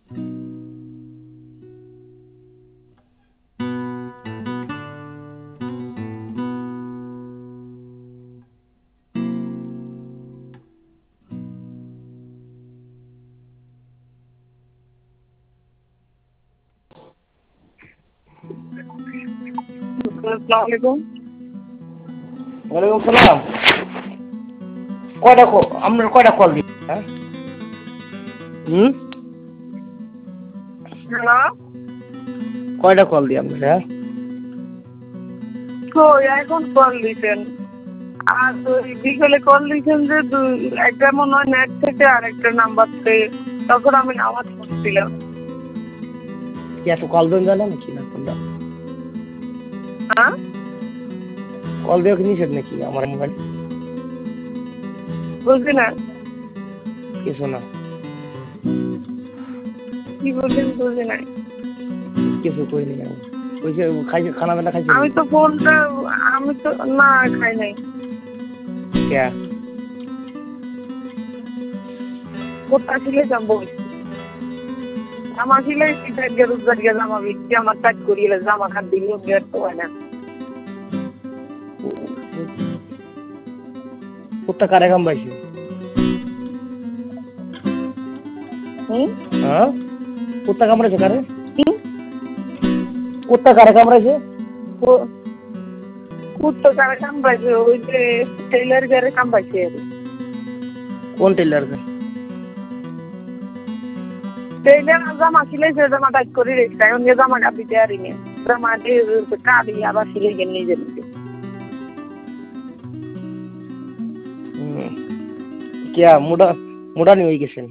আসসালামু আলাইকুম। ওয়ালাইকুম সালাম। আপনার কয়টা কল দিই? হ্যাঁ হ্যালো, কয়টা কল দিই আপনার? হ্যাঁ কই এখন কল দিছেন? আর ওই বিকেলে কল দিছেন যে একটা মনে হয় নেট থেকে আর একটা নাম্বার থেকে, তখন আমি নামাজ পড়ছিলাম। কি এত কল দেন জানেন কি না? কোনটা হ্যাঁ, কল দেওয়া কি নিষেধ নাকি আমার মোবাইল? বুঝলি না কিছু না, কি বললেন, বুঝি নাই। কিছু করিনি আমি। কইছে খাইছে, খানা দানা খাইছে? আমি তো ফোনটা, আমি তো না খাই নাই। কে? কোথা ছিলে যাবো? জামা ছিলে রোজগার জামা বিকছি, আমার কাজ করিয়ে জামা খাট দিলেও গেট তো হয় না। কুত্তা কারে কামড়াইছে? হ্যাঁ, কুত্তা কামড়াইছে কারে? কুত্তা কারে কামড়াইছে? কুত্তো কারে কামড়াইছে? ওই যে টেইলার গারে কামড়াইছে। কোন টেইলার? টেইলার জামা সিলাইছে, জামা টাইট করে রেখে এখন জামা কাপড় দিতে পারিনি। জামা দিয়ে কাটি আবার সিলাই গেল নিজে নিজে। কিয়া মোটা নিয়ে গেছেন?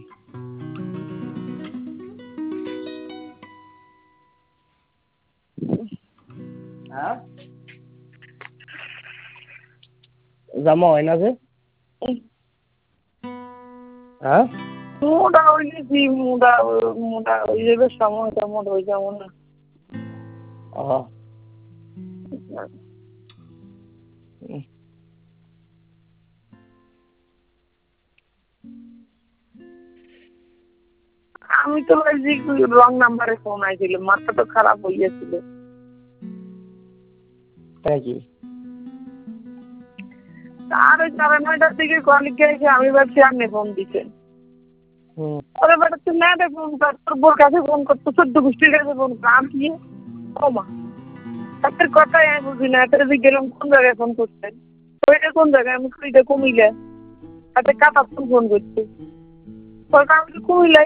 হ্যাঁ, জামা হয় না যে? হ্যাঁ, মোটা হয়ে গেছি, মোটা মোটা হয়ে যাবে, সময়টা মোটা হয়ে যাবো না। আমি তো ভাবছি রং নাম্বারে ফোন আইছিল, মাথা তো খারাপ হয়ে গেছিল। তাই কি? আর ওই 9:30টার দিকে কলিকে এসে আমি ভাবছি আপনি ফোন দিচ্ছেন। ওরে বেটা তুই ম্যাডে ফোন কর, তোর বোর কাছে ফোন কর, তোর 14 গোষ্ঠীর কাছে ফোন কর, আর কি কমা তাদের কথাই আমি বুঝি না। এত যে গেলাম কোন জায়গায় ফোন করছেন, ওইটা কোন জায়গায়? আমি কুড়িটা কুমিল্লা, তাতে কাটা ফোন করছে, আমি কুমিল্লা